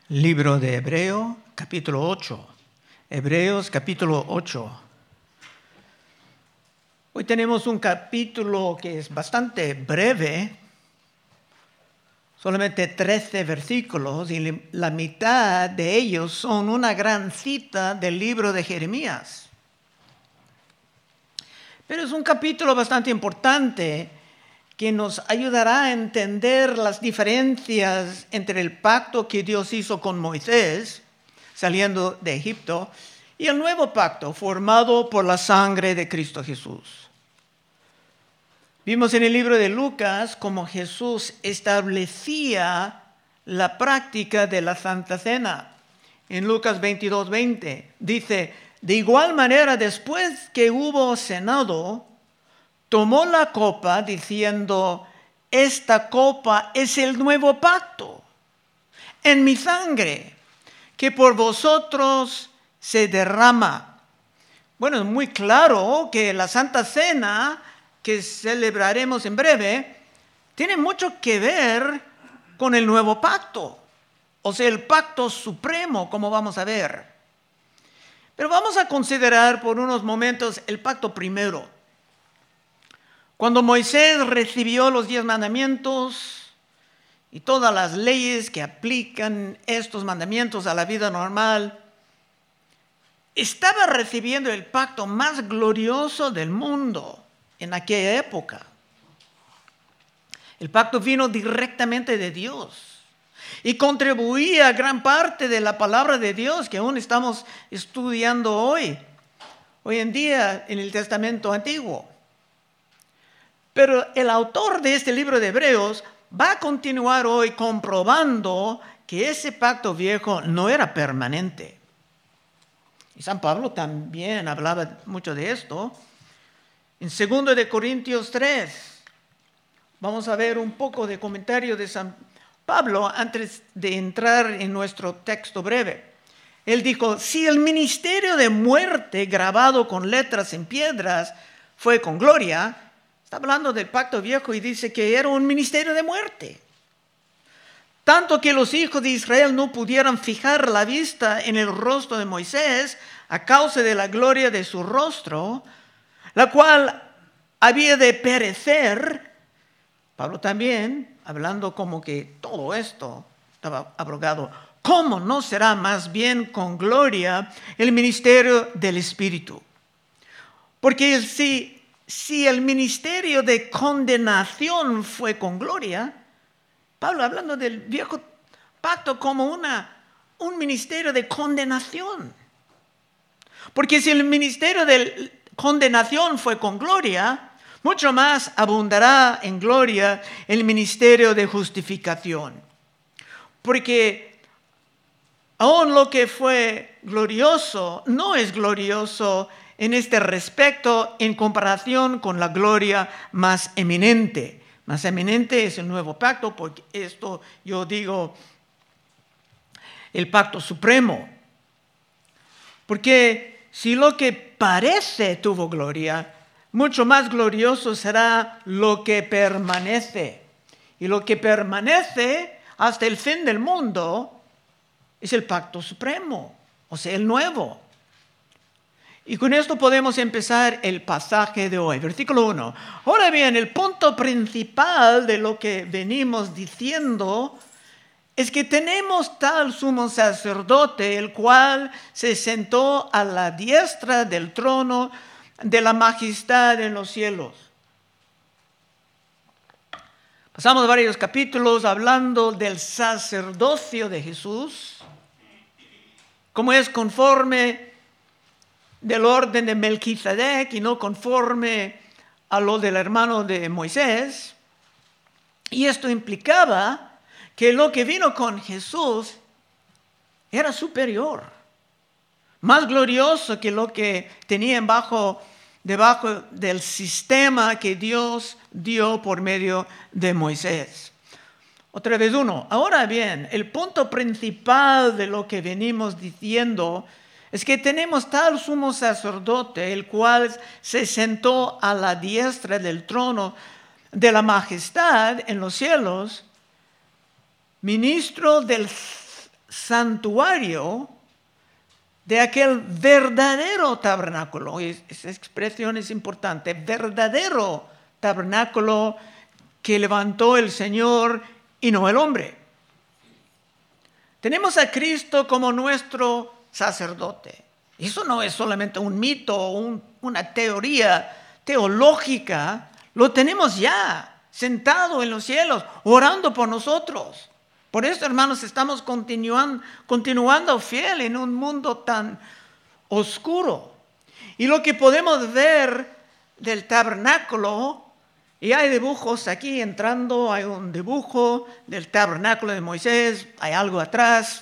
Libro de Hebreos, capítulo 8. Hebreos, capítulo 8. Hoy tenemos un capítulo que es bastante breve, solamente 13 versículos, y la mitad de ellos son una gran cita del libro de Jeremías. Pero es un capítulo bastante importante que nos ayudará a entender las diferencias entre el pacto que Dios hizo con Moisés, saliendo de Egipto, y el nuevo pacto formado por la sangre de Cristo Jesús. Vimos en el libro de Lucas cómo Jesús establecía la práctica de la Santa Cena. En Lucas 22:20 dice: de igual manera, después que hubo cenado, tomó la copa diciendo: esta copa es el nuevo pacto en mi sangre, que por vosotros se derrama. Bueno, es muy claro que la Santa Cena, que celebraremos en breve, tiene mucho que ver con el nuevo pacto, o sea, el pacto supremo, como vamos a ver. Pero vamos a considerar por unos momentos el pacto primero. Cuando Moisés recibió los 10 mandamientos y todas las leyes que aplican estos mandamientos a la vida normal, estaba recibiendo el pacto más glorioso del mundo en aquella época. El pacto vino directamente de Dios y contribuía a gran parte de la palabra de Dios que aún estamos estudiando hoy en día en el Testamento Antiguo. Pero el autor de este libro de Hebreos va a continuar hoy comprobando que ese pacto viejo no era permanente. Y San Pablo también hablaba mucho de esto. En 2 de Corintios 3, vamos a ver un poco de comentario de San Pablo antes de entrar en nuestro texto breve. Él dijo: si el ministerio de muerte grabado con letras en piedras fue con gloria. Está hablando del pacto viejo y dice que era un ministerio de muerte. Tanto que los hijos de Israel no pudieran fijar la vista en el rostro de Moisés a causa de la gloria de su rostro, la cual había de perecer. Pablo también, hablando como que todo esto estaba abrogado. ¿Cómo no será más bien con gloria el ministerio del Espíritu? Porque si el ministerio de condenación fue con gloria, Pablo hablando del viejo pacto como un ministerio de condenación. Porque si el ministerio de condenación fue con gloria, mucho más abundará en gloria el ministerio de justificación. Porque aún lo que fue glorioso no es glorioso en este respecto en comparación con la gloria más eminente. Más eminente es el nuevo pacto, porque esto yo digo el pacto supremo. Porque si lo que parece tuvo gloria, mucho más glorioso será lo que permanece. Y lo que permanece hasta el fin del mundo es el pacto supremo, o sea, el nuevo. Y con esto podemos empezar el pasaje de hoy. Versículo 1. Ahora bien, el punto principal de lo que venimos diciendo es que tenemos tal sumo sacerdote, el cual se sentó a la diestra del trono de la majestad en los cielos. Pasamos varios capítulos hablando del sacerdocio de Jesús, como es conforme del orden de Melquisedec y no conforme a lo del hermano de Moisés. Y esto implicaba que lo que vino con Jesús era superior, más glorioso que lo que tenían debajo del sistema que Dios dio por medio de Moisés. Otra vez uno. Ahora bien, el punto principal de lo que venimos diciendo es que tenemos tal sumo sacerdote, el cual se sentó a la diestra del trono de la majestad en los cielos, ministro del santuario de aquel verdadero tabernáculo. Y esa expresión es importante, verdadero tabernáculo que levantó el Señor y no el hombre. Tenemos a Cristo como nuestro sacerdote. Eso no es solamente un mito o una teoría teológica. Lo tenemos ya, sentado en los cielos, orando por nosotros. Por eso, hermanos, estamos continuando fiel en un mundo tan oscuro. Y lo que podemos ver del tabernáculo, y hay dibujos aquí entrando, hay un dibujo del tabernáculo de Moisés, hay algo atrás.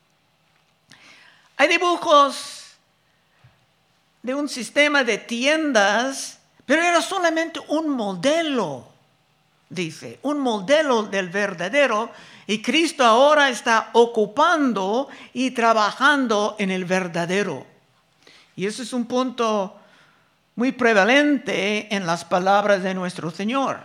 Hay dibujos de un sistema de tiendas, pero era solamente un modelo, dice, un modelo del verdadero. Y Cristo ahora está ocupando y trabajando en el verdadero. Y ese es un punto muy prevalente en las palabras de nuestro Señor.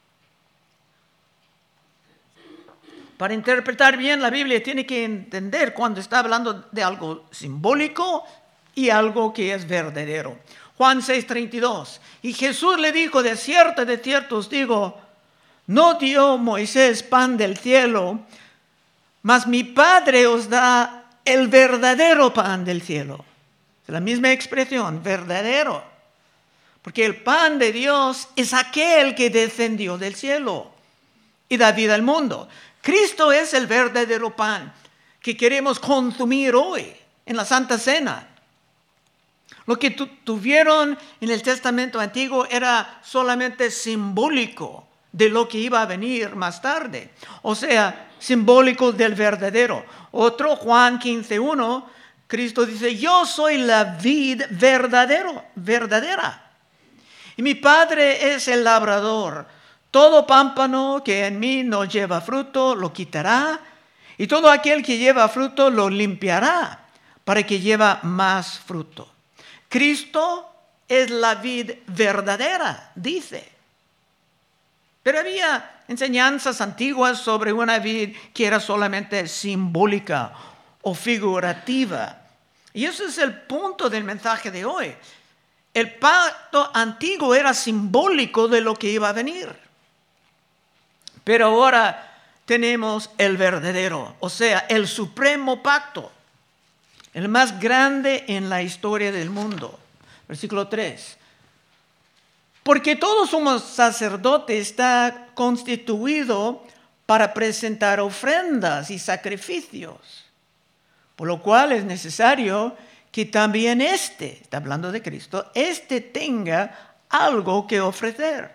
Para interpretar bien la Biblia tiene que entender cuando está hablando de algo simbólico y algo que es verdadero. Juan 6:32. Y Jesús le dijo, de cierto os digo, no dio Moisés pan del cielo, mas mi Padre os da el verdadero pan del cielo. Es la misma expresión, verdadero. Porque el pan de Dios es aquel que descendió del cielo y da vida al mundo. Cristo es el verdadero pan que queremos consumir hoy en la Santa Cena. Lo que tuvieron en el Testamento Antiguo era solamente simbólico de lo que iba a venir más tarde. O sea, simbólico del verdadero. Otro, Juan 15:1, Cristo dice, yo soy la vid verdadera. Y mi Padre es el labrador. Todo pámpano que en mí no lleva fruto, lo quitará. Y todo aquel que lleva fruto, lo limpiará, para que lleve más fruto. Cristo es la vid verdadera, dice. Pero había enseñanzas antiguas sobre una vid que era solamente simbólica o figurativa. Y ese es el punto del mensaje de hoy. El pacto antiguo era simbólico de lo que iba a venir. Pero ahora tenemos el verdadero, o sea, el supremo pacto, el más grande en la historia del mundo. Versículo 3. Porque todo sumo sacerdote está constituido para presentar ofrendas y sacrificios, por lo cual es necesario que también está hablando de Cristo, tenga algo que ofrecer.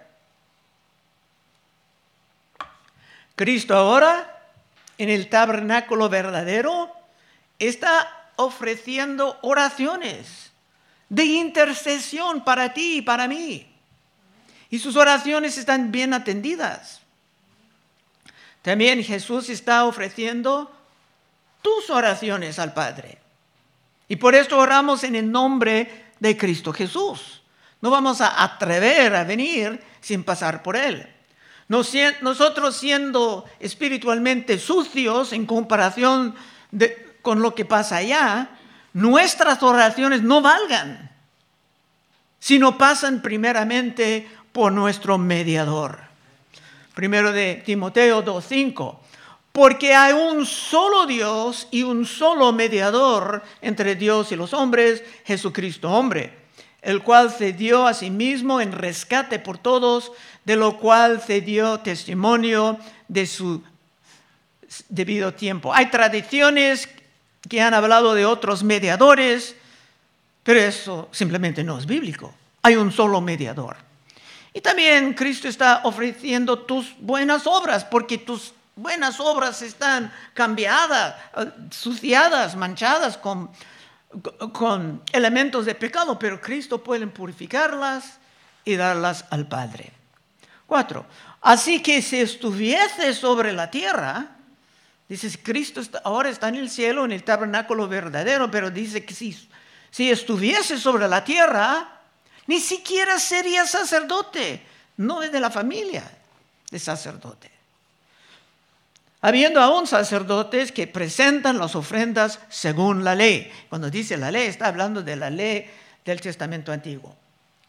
Cristo ahora, en el tabernáculo verdadero, está ofreciendo oraciones de intercesión para ti y para mí. Y sus oraciones están bien atendidas. También Jesús está ofreciendo tus oraciones al Padre. Y por esto oramos en el nombre de Cristo Jesús. No vamos a atrever a venir sin pasar por Él. Nosotros siendo espiritualmente sucios en comparación con lo que pasa allá, nuestras oraciones no valgan, sino pasan primeramente por nuestro mediador. Primero de Timoteo 2:5. Porque hay un solo Dios y un solo mediador entre Dios y los hombres, Jesucristo hombre, el cual se dio a sí mismo en rescate por todos, de lo cual se dio testimonio de su debido tiempo. Hay tradiciones que han hablado de otros mediadores, pero eso simplemente no es bíblico. Hay un solo mediador. Y también Cristo está ofreciendo tus buenas obras, porque tus buenas obras están cambiadas, suciadas, manchadas con elementos de pecado, pero Cristo puede purificarlas y darlas al Padre. 4. Así que si estuviese sobre la tierra, dice, Cristo ahora está en el cielo, en el tabernáculo verdadero, pero dice que si estuviese sobre la tierra, ni siquiera sería sacerdote, no es de la familia de sacerdote. habiendo aún sacerdotes que presentan las ofrendas según la ley. Cuando dice la ley, está hablando de la ley del Testamento Antiguo.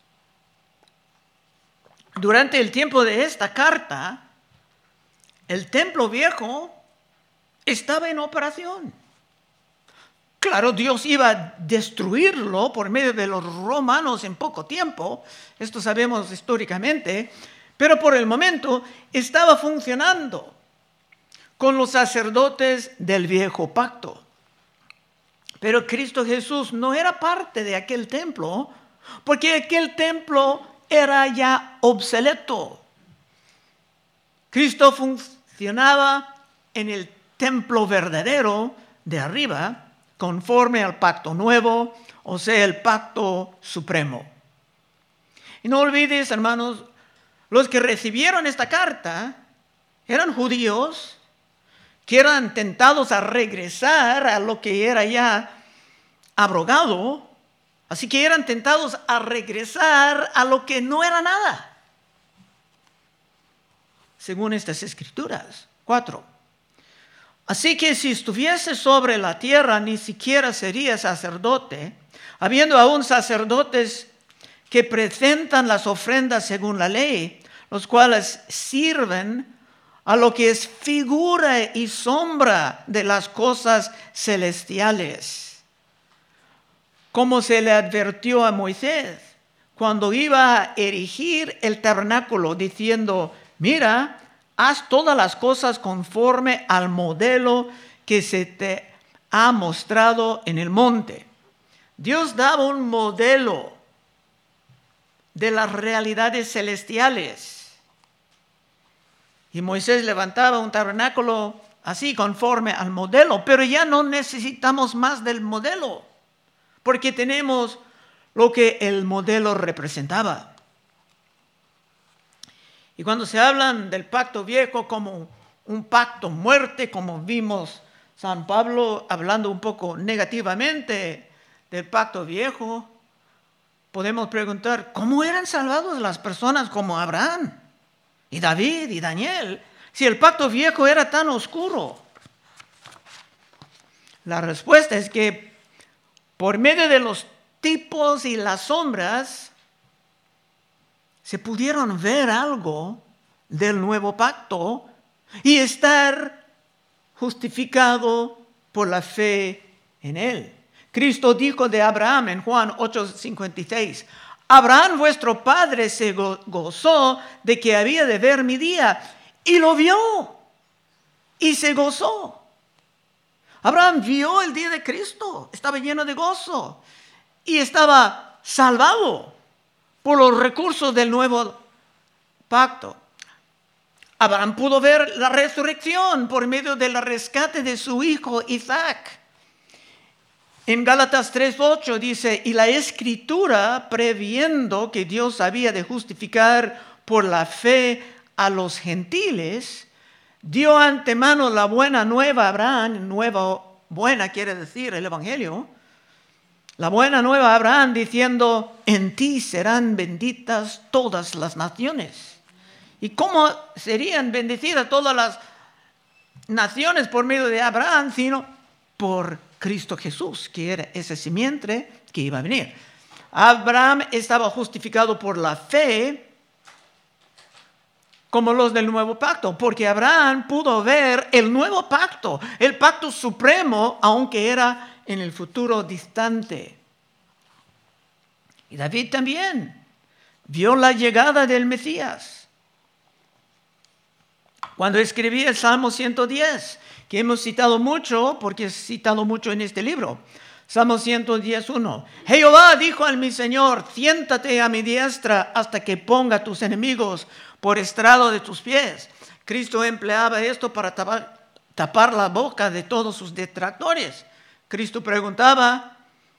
Durante el tiempo de esta carta, el templo viejo estaba en operación. Claro, Dios iba a destruirlo por medio de los romanos en poco tiempo, esto sabemos históricamente, pero por el momento estaba funcionando con los sacerdotes del viejo pacto. Pero Cristo Jesús no era parte de aquel templo, porque aquel templo era ya obsoleto. Cristo funcionaba en el templo verdadero de arriba, conforme al pacto nuevo, o sea, el pacto supremo. Y no olvides, hermanos, los que recibieron esta carta eran judíos que eran tentados a regresar a lo que era ya abrogado, así que eran tentados a regresar a lo que no era nada, según estas escrituras. 4. Así que si estuviese sobre la tierra, ni siquiera sería sacerdote, habiendo aún sacerdotes que presentan las ofrendas según la ley, los cuales sirven a lo que es figura y sombra de las cosas celestiales. Como se le advirtió a Moisés cuando iba a erigir el tabernáculo, diciendo: mira, haz todas las cosas conforme al modelo que se te ha mostrado en el monte. Dios daba un modelo de las realidades celestiales. Y Moisés levantaba un tabernáculo así conforme al modelo, pero ya no necesitamos más del modelo, porque tenemos lo que el modelo representaba. Y cuando se hablan del pacto viejo como un pacto muerte, como vimos San Pablo hablando un poco negativamente del pacto viejo, podemos preguntar, ¿cómo eran salvados las personas como Abraham y David y Daniel si el pacto viejo era tan oscuro? La respuesta es que por medio de los tipos y las sombras se pudieron ver algo del nuevo pacto y estar justificado por la fe en él. Cristo dijo de Abraham en Juan 8:56, Abraham vuestro padre se gozó de que había de ver mi día, y lo vio y se gozó. Abraham vio el día de Cristo, estaba lleno de gozo y estaba salvado por los recursos del nuevo pacto. Abraham pudo ver la resurrección por medio del rescate de su hijo Isaac. En Gálatas 3:8 dice, y la Escritura, previendo que Dios había de justificar por la fe a los gentiles, dio antemano la buena nueva a Abraham. Buena quiere decir el Evangelio. La buena nueva a Abraham diciendo, en ti serán benditas todas las naciones. ¿Y cómo serían bendecidas todas las naciones por medio de Abraham, sino por Cristo Jesús, que era ese simiente que iba a venir? Abraham estaba justificado por la fe como los del nuevo pacto, porque Abraham pudo ver el nuevo pacto, el pacto supremo, aunque era en el futuro distante. Y David también vio la llegada del Mesías. Cuando escribí el Salmo 110, que hemos citado mucho, porque he citado mucho en este libro. Salmo 110:1. Jehová dijo a mi Señor, siéntate a mi diestra hasta que ponga tus enemigos por estrado de tus pies. Cristo empleaba esto para tapar la boca de todos sus detractores. Cristo preguntaba,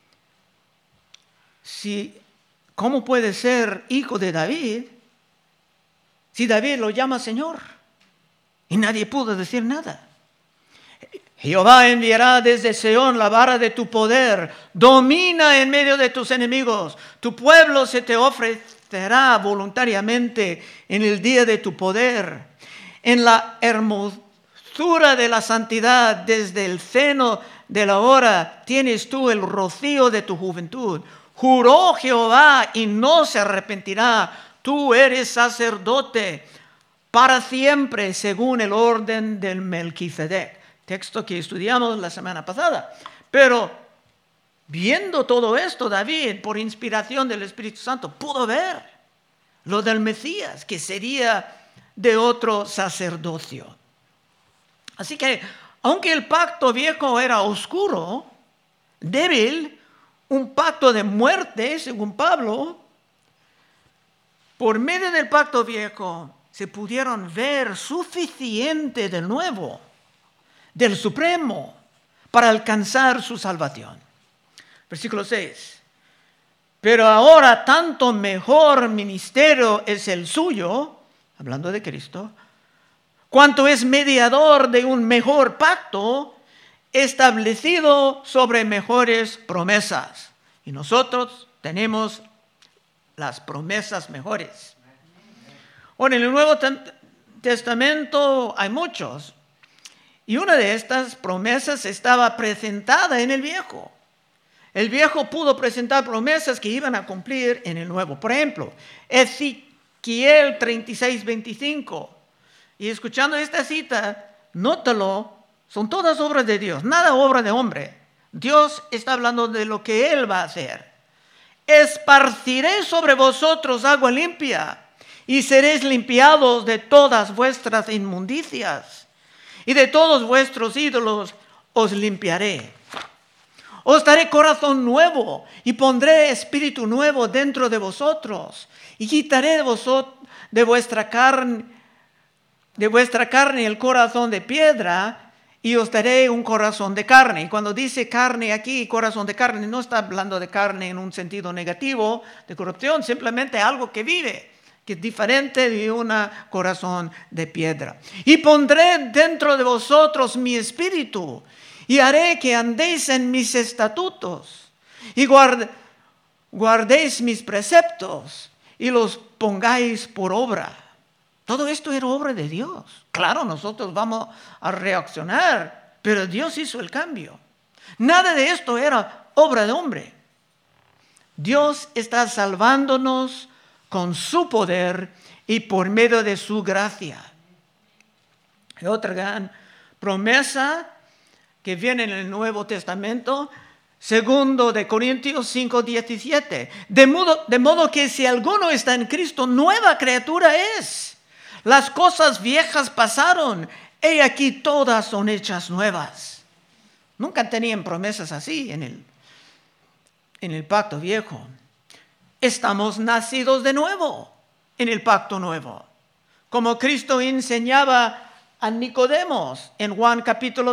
¿cómo puede ser hijo de David si David lo llama Señor? Y nadie pudo decir nada. Jehová enviará desde Seón la vara de tu poder. Domina en medio de tus enemigos. Tu pueblo se te ofrecerá voluntariamente en el día de tu poder. En la hermosura textura de la santidad, desde el seno de la hora tienes tú el rocío de tu juventud. Juró Jehová y no se arrepentirá. Tú eres sacerdote para siempre, según el orden del Melquisedec. Texto que estudiamos la semana pasada. Pero viendo todo esto, David, por inspiración del Espíritu Santo, pudo ver lo del Mesías, que sería de otro sacerdocio. Así que, aunque el pacto viejo era oscuro, débil, un pacto de muerte, según Pablo, por medio del pacto viejo se pudieron ver suficiente del nuevo, del supremo, para alcanzar su salvación. Versículo 6. Pero ahora tanto mejor ministerio es el suyo, hablando de Cristo, cuanto es mediador de un mejor pacto establecido sobre mejores promesas. Y nosotros tenemos las promesas mejores. Ahora, en el Nuevo Testamento hay muchos. Y una de estas promesas estaba presentada en el Viejo. El Viejo pudo presentar promesas que iban a cumplir en el Nuevo. Por ejemplo, Ezequiel 36:25. Y escuchando esta cita, nótalo, son todas obras de Dios, nada obra de hombre. Dios está hablando de lo que Él va a hacer. Esparciré sobre vosotros agua limpia, y seréis limpiados de todas vuestras inmundicias, y de todos vuestros ídolos os limpiaré. Os daré corazón nuevo, y pondré espíritu nuevo dentro de vosotros, y quitaré de vuestra carne el corazón de piedra, y os daré un corazón de carne. Y cuando dice carne aquí, corazón de carne, no está hablando de carne en un sentido negativo, de corrupción, simplemente algo que vive, que es diferente de un corazón de piedra. Y pondré dentro de vosotros mi espíritu, y haré que andéis en mis estatutos, y guardéis mis preceptos, y los pongáis por obra. Todo esto era obra de Dios. Claro, nosotros vamos a reaccionar, pero Dios hizo el cambio. Nada de esto era obra de hombre. Dios está salvándonos con su poder y por medio de su gracia. Y otra gran promesa que viene en el Nuevo Testamento, 2 de Corintios 5:17. De modo que si alguno está en Cristo, nueva criatura es. Las cosas viejas pasaron, he aquí todas son hechas nuevas. Nunca tenían promesas así en el pacto viejo. Estamos nacidos de nuevo en el pacto nuevo. Como Cristo enseñaba a Nicodemos en Juan capítulo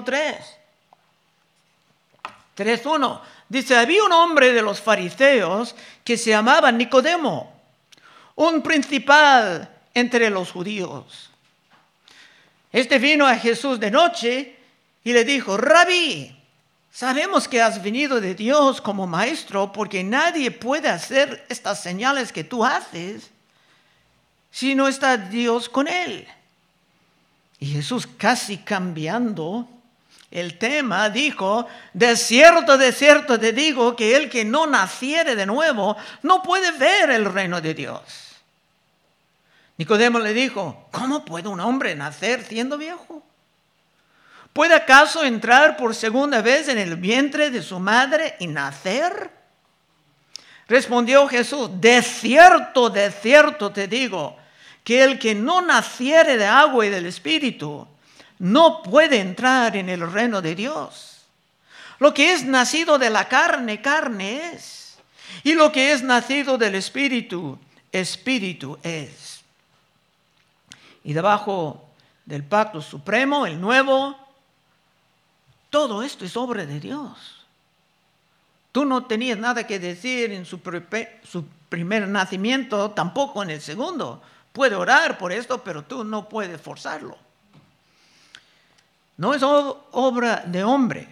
3:1. Dice, había un hombre de los fariseos que se llamaba Nicodemo, un principal entre los judíos. Este vino a Jesús de noche y le dijo, Rabí, sabemos que has venido de Dios como maestro, porque nadie puede hacer estas señales que tú haces si no está Dios con él. Y Jesús, casi cambiando el tema, dijo, de cierto te digo que el que no naciere de nuevo no puede ver el reino de Dios. Nicodemo le dijo, ¿cómo puede un hombre nacer siendo viejo? ¿Puede acaso entrar por segunda vez en el vientre de su madre y nacer? Respondió Jesús, de cierto te digo, que el que no naciere de agua y del Espíritu no puede entrar en el reino de Dios. Lo que es nacido de la carne, carne es. Y lo que es nacido del Espíritu, Espíritu es. Y debajo del pacto supremo, el nuevo, todo esto es obra de Dios. Tú no tenías nada que decir en su primer nacimiento, tampoco en el segundo. Puede orar por esto, pero tú no puedes forzarlo. No es obra de hombre.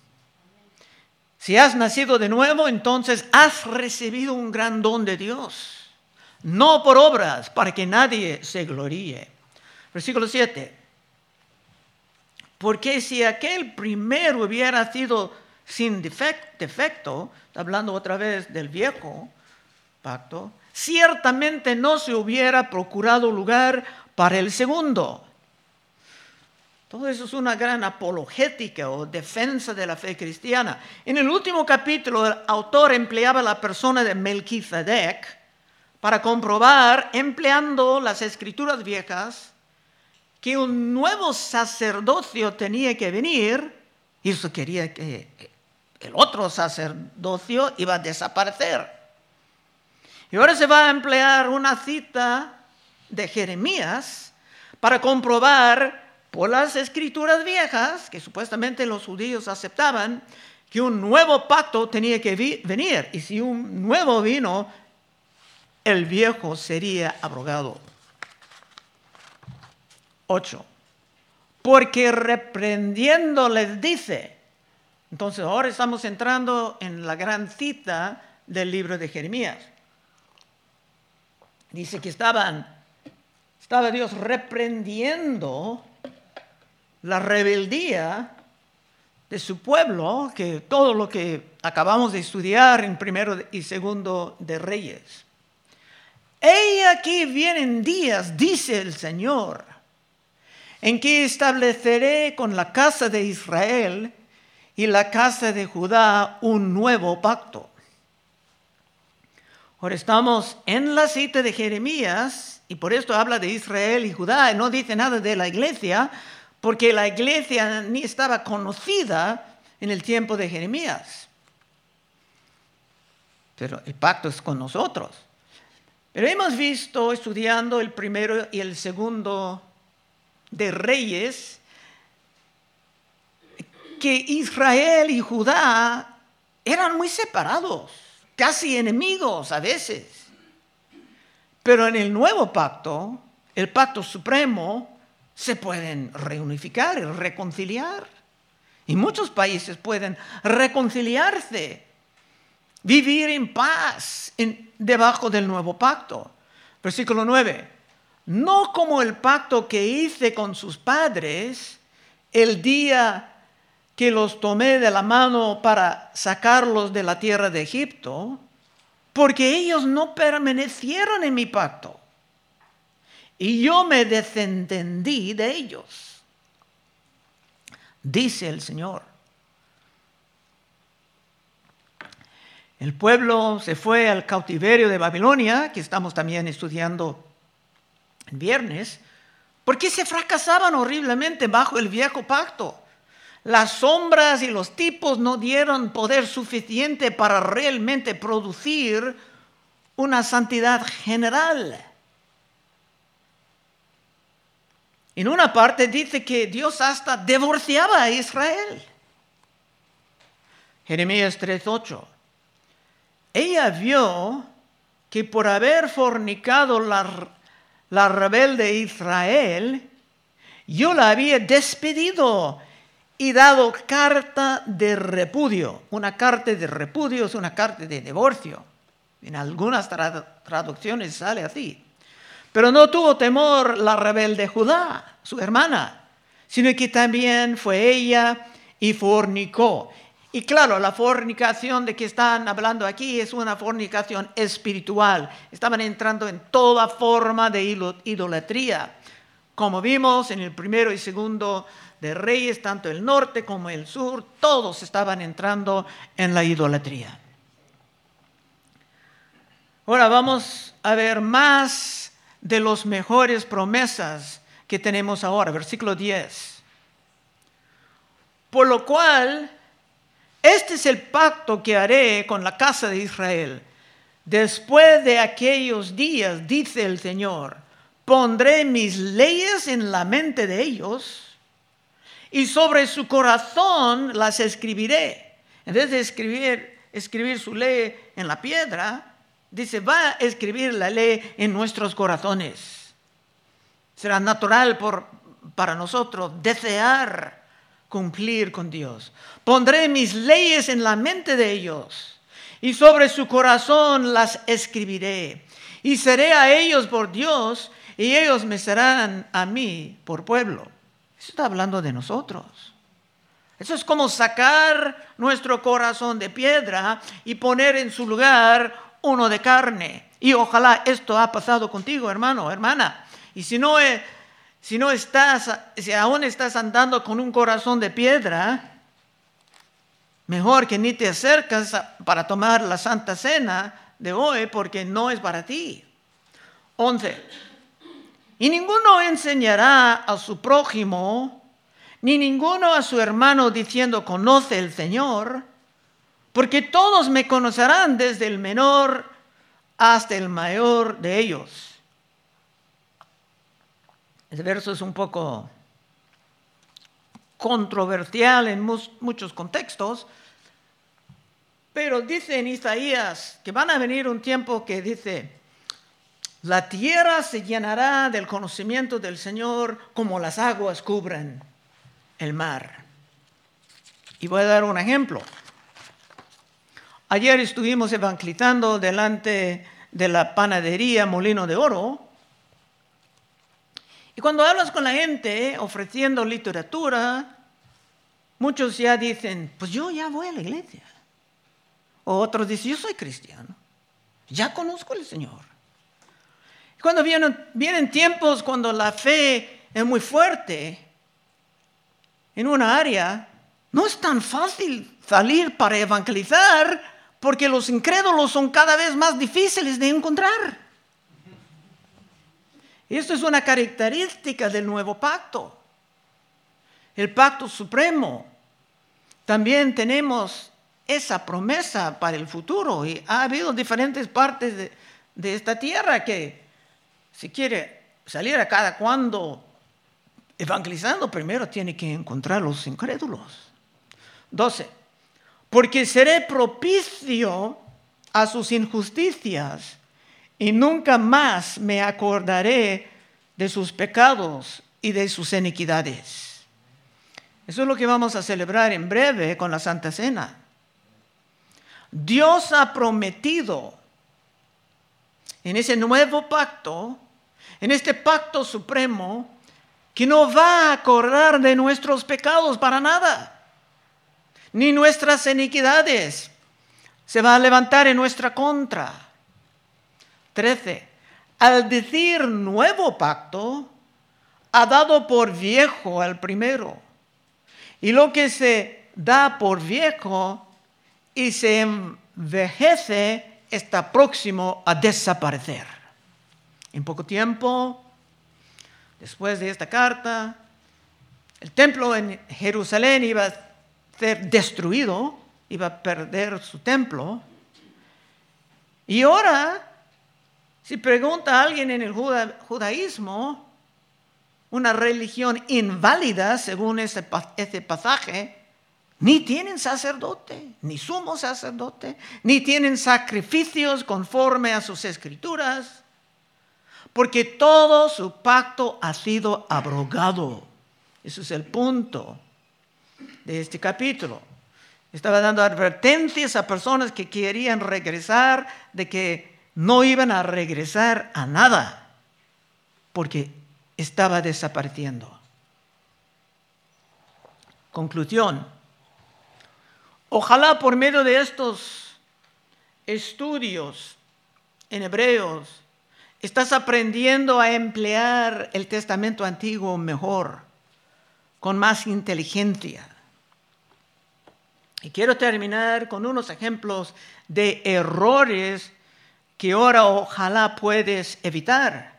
Si has nacido de nuevo, entonces has recibido un gran don de Dios. No por obras, para que nadie se gloríe. Versículo 7. Porque si aquel primero hubiera sido sin defecto, hablando otra vez del viejo pacto, ciertamente no se hubiera procurado lugar para el segundo. Todo eso es una gran apologética o defensa de la fe cristiana. En el último capítulo, el autor empleaba la persona de Melquisedec para comprobar, empleando las escrituras viejas, que un nuevo sacerdocio tenía que venir, y eso quería que el otro sacerdocio iba a desaparecer. Y ahora se va a emplear una cita de Jeremías para comprobar por las escrituras viejas, que supuestamente los judíos aceptaban, que un nuevo pacto tenía que venir. Y si un nuevo vino, el viejo sería abrogado. 8. Porque reprendiendo les dice. Entonces ahora estamos entrando en la gran cita del libro de Jeremías. Dice que estaba Dios reprendiendo la rebeldía de su pueblo, que todo lo que acabamos de estudiar en 1 y 2 de Reyes. He aquí vienen días, dice el Señor, en que estableceré con la casa de Israel y la casa de Judá un nuevo pacto. Ahora estamos en la cita de Jeremías, y por esto habla de Israel y Judá, y no dice nada de la iglesia, porque la iglesia ni estaba conocida en el tiempo de Jeremías. Pero el pacto es con nosotros. Pero hemos visto, estudiando el 1 y el 2 de Reyes, que Israel y Judá eran muy separados, casi enemigos a veces. Pero en el nuevo pacto, el pacto supremo, se pueden reunificar y reconciliar. Y muchos países pueden reconciliarse, vivir en paz debajo del nuevo pacto. Versículo 9. No como el pacto que hice con sus padres el día que los tomé de la mano para sacarlos de la tierra de Egipto, porque ellos no permanecieron en mi pacto. Y yo me desentendí de ellos, dice el Señor. El pueblo se fue al cautiverio de Babilonia, que estamos también estudiando el viernes, porque se fracasaban horriblemente bajo el viejo pacto. Las sombras y los tipos no dieron poder suficiente para realmente producir una santidad general. En una parte dice que Dios hasta divorciaba a Israel. Jeremías 3:8. Ella vio que por haber fornicado la rebelde Israel, yo la había despedido y dado carta de repudio. Una carta de repudio es una carta de divorcio. En algunas traducciones sale así. Pero no tuvo temor la rebelde Judá, su hermana, sino que también fue ella y fornicó. Y claro, la fornicación de que están hablando aquí es una fornicación espiritual. Estaban entrando en toda forma de idolatría. Como vimos en el 1 y 2 de Reyes, tanto el norte como el sur, todos estaban entrando en la idolatría. Ahora vamos a ver más de las mejores promesas que tenemos ahora. Versículo 10. Por lo cual, este es el pacto que haré con la casa de Israel. Después de aquellos días, dice el Señor, pondré mis leyes en la mente de ellos y sobre su corazón las escribiré. En vez de escribir su ley en la piedra, dice, va a escribir la ley en nuestros corazones. Será natural para nosotros desear cumplir con Dios. Pondré mis leyes en la mente de ellos y sobre su corazón las escribiré. Y seré a ellos por Dios y ellos me serán a mí por pueblo. Eso está hablando de nosotros. Eso es como sacar nuestro corazón de piedra y poner en su lugar uno de carne. Y ojalá esto ha pasado contigo, hermano, hermana. Y si aún estás andando con un corazón de piedra, mejor que ni te acercas para tomar la Santa Cena de hoy, porque no es para ti. 11. Y ninguno enseñará a su prójimo, ni ninguno a su hermano diciendo, conoce el Señor, porque todos me conocerán desde el menor hasta el mayor de ellos. Ese verso es un poco controversial en muchos contextos, pero dice en Isaías que van a venir un tiempo que dice, la tierra se llenará del conocimiento del Señor como las aguas cubren el mar. Y voy a dar un ejemplo. Ayer estuvimos evangelizando delante de la panadería Molino de Oro. Y cuando hablas con la gente ofreciendo literatura, muchos ya dicen, pues yo ya voy a la iglesia. O otros dicen, yo soy cristiano. Ya conozco al Señor. Y cuando vienen tiempos cuando la fe es muy fuerte en una área, no es tan fácil salir para evangelizar porque los incrédulos son cada vez más difíciles de encontrar. Esto es una característica del nuevo pacto, el pacto supremo. También tenemos esa promesa para el futuro y ha habido diferentes partes de esta tierra que si quiere salir a cada cuando evangelizando, primero tiene que encontrar los incrédulos. 12. Porque seré propicio a sus injusticias y nunca más me acordaré de sus pecados y de sus iniquidades. Eso es lo que vamos a celebrar en breve con la Santa Cena. Dios ha prometido en ese nuevo pacto, en este pacto supremo, que no va a acordar de nuestros pecados para nada, ni nuestras iniquidades se va a levantar en nuestra contra. 13. Al decir nuevo pacto, ha dado por viejo al primero. Y lo que se da por viejo y se envejece está próximo a desaparecer. En poco tiempo, después de esta carta, el templo en Jerusalén iba a ser destruido, iba a perder su templo. Y ahora, si pregunta a alguien en el judaísmo, una religión inválida según ese pasaje, ni tienen sacerdote, ni sumo sacerdote, ni tienen sacrificios conforme a sus escrituras, porque todo su pacto ha sido abrogado. Ese es el punto de este capítulo. Estaba dando advertencias a personas que querían regresar, de que no iban a regresar a nada, porque estaba desapareciendo. Conclusión. Ojalá por medio de estos estudios en Hebreos, estás aprendiendo a emplear el Testamento Antiguo mejor, con más inteligencia. Y quiero terminar con unos ejemplos de errores que ahora ojalá puedes evitar.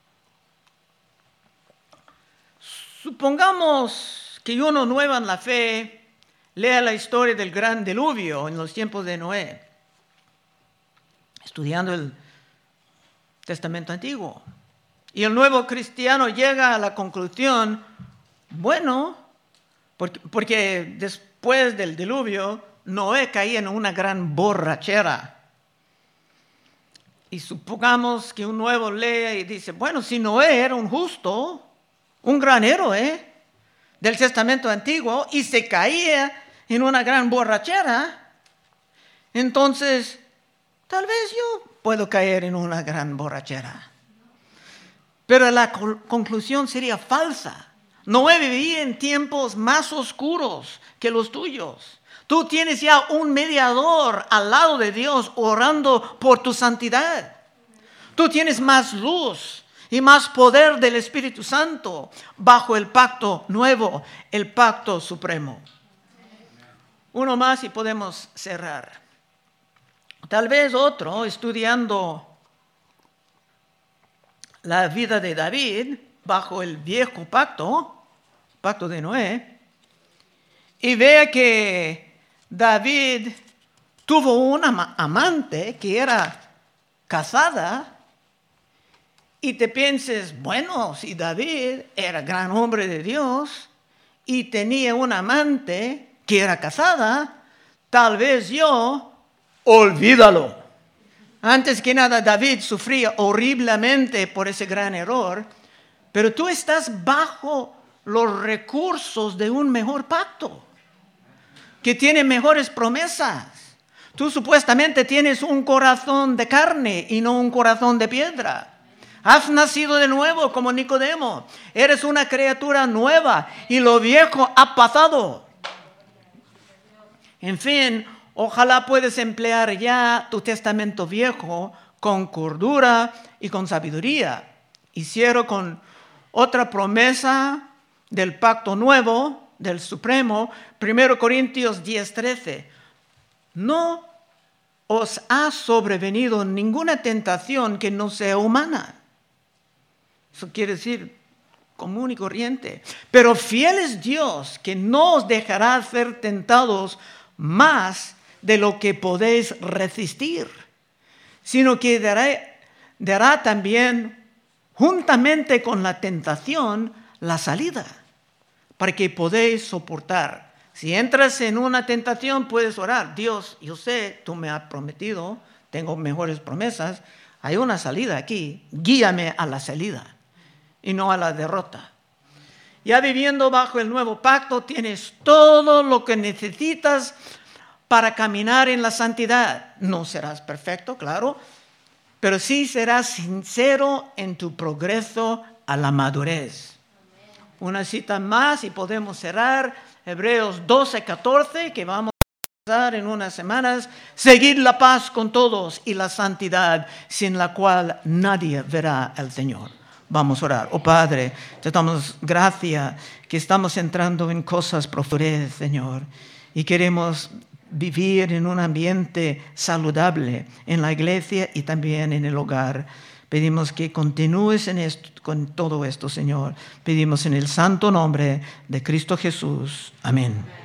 Supongamos que uno nuevo en la fe lea la historia del gran diluvio en los tiempos de Noé, estudiando el Testamento Antiguo. Y el nuevo cristiano llega a la conclusión, bueno, porque después del diluvio, Noé caía en una gran borrachera. Y supongamos que un nuevo lee y dice, bueno, si Noé era un justo, un gran héroe del Testamento Antiguo, y se caía en una gran borrachera, entonces tal vez yo puedo caer en una gran borrachera. Pero la conclusión sería falsa. Noé vivía en tiempos más oscuros que los tuyos. Tú tienes ya un mediador al lado de Dios orando por tu santidad. Tú tienes más luz y más poder del Espíritu Santo bajo el pacto nuevo, el pacto supremo. Uno más y podemos cerrar. Tal vez otro, estudiando la vida de David bajo el viejo pacto, pacto de Noé, y vea que David tuvo una amante que era casada, y te pienses, bueno, si David era gran hombre de Dios y tenía una amante que era casada, tal vez yo, olvídalo. Antes que nada, David sufría horriblemente por ese gran error, pero tú estás bajo los recursos de un mejor pacto, que tiene mejores promesas. Tú supuestamente tienes un corazón de carne y no un corazón de piedra. Has nacido de nuevo como Nicodemo. Eres una criatura nueva y lo viejo ha pasado. En fin, ojalá puedas emplear ya tu testamento viejo con cordura y con sabiduría. Y cierro con otra promesa del pacto nuevo, del Supremo, 1 Corintios 10:13. No os ha sobrevenido ninguna tentación que no sea humana. Eso quiere decir común y corriente. Pero fiel es Dios, que no os dejará ser tentados más de lo que podéis resistir, sino que dará también, juntamente con la tentación, la salida, para que podéis soportar. Si entras en una tentación, puedes orar. Dios, yo sé, tú me has prometido, tengo mejores promesas. Hay una salida aquí. Guíame a la salida y no a la derrota. Ya viviendo bajo el nuevo pacto, tienes todo lo que necesitas para caminar en la santidad. No serás perfecto, claro, pero sí serás sincero en tu progreso a la madurez. Una cita más y podemos cerrar. Hebreos 12:14, que vamos a empezar en unas semanas. Seguid la paz con todos y la santidad, sin la cual nadie verá al Señor. Vamos a orar. Oh Padre, te damos gracias que estamos entrando en cosas profundas, Señor, y queremos vivir en un ambiente saludable en la iglesia y también en el hogar. Pedimos que continúes en esto, con todo esto, Señor. Pedimos en el santo nombre de Cristo Jesús. Amén.